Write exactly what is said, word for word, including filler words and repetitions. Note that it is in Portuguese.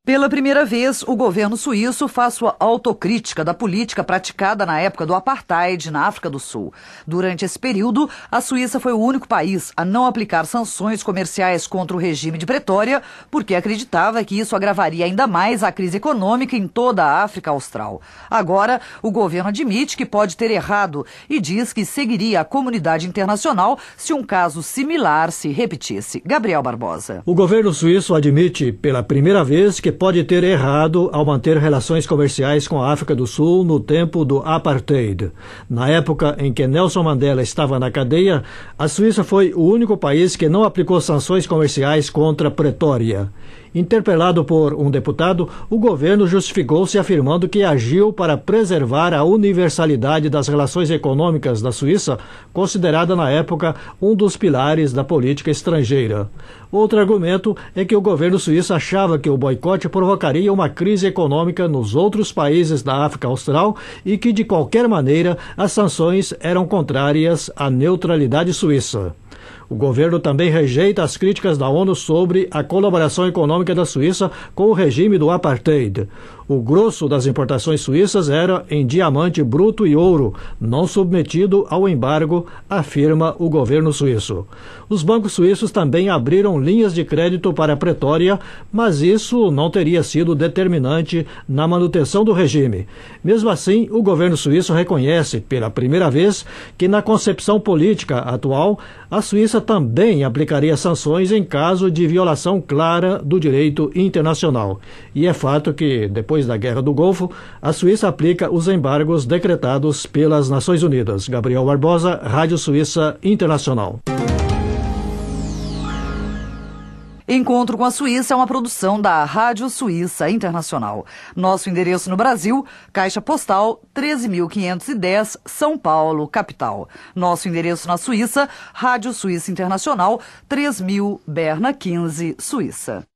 Pela primeira vez, o governo suíço faz sua autocrítica da política praticada na época do apartheid na África do Sul. Durante esse período, a Suíça foi o único país a não aplicar sanções comerciais contra o regime de Pretória, porque acreditava que isso agravaria ainda mais a crise econômica em toda a África Austral. Agora, o governo admite que pode ter errado e diz que seguiria a comunidade internacional se um caso similar se repetisse. Gabriel Barbosa. O governo suíço admite, pela primeira vez, que pode ter errado ao manter relações comerciais com a África do Sul no tempo do apartheid. Na época em que Nelson Mandela estava na cadeia, a Suíça foi o único país que não aplicou sanções comerciais contra Pretória. Interpelado por um deputado, o governo justificou-se afirmando que agiu para preservar a universalidade das relações econômicas da Suíça, considerada na época um dos pilares da política estrangeira. Outro argumento é que o governo suíço achava que o boicote provocaria uma crise econômica nos outros países da África Austral e que, de qualquer maneira, as sanções eram contrárias à neutralidade suíça. O governo também rejeita as críticas da ONU sobre a colaboração econômica da Suíça com o regime do apartheid. O grosso das importações suíças era em diamante bruto e ouro, não submetido ao embargo, afirma o governo suíço. Os bancos suíços também abriram linhas de crédito para Pretória, mas isso não teria sido determinante na manutenção do regime. Mesmo assim, o governo suíço reconhece, pela primeira vez, que na concepção política atual, a Suíça também aplicaria sanções em caso de violação clara do direito internacional. E é fato que, depois da Guerra do Golfo, a Suíça aplica os embargos decretados pelas Nações Unidas. Gabriel Barbosa, Rádio Suíça Internacional. Encontro com a Suíça é uma produção da Rádio Suíça Internacional. Nosso endereço no Brasil, Caixa Postal treze mil quinhentos e dez, São Paulo, capital. Nosso endereço na Suíça, Rádio Suíça Internacional, três mil, Berna quinze, Suíça.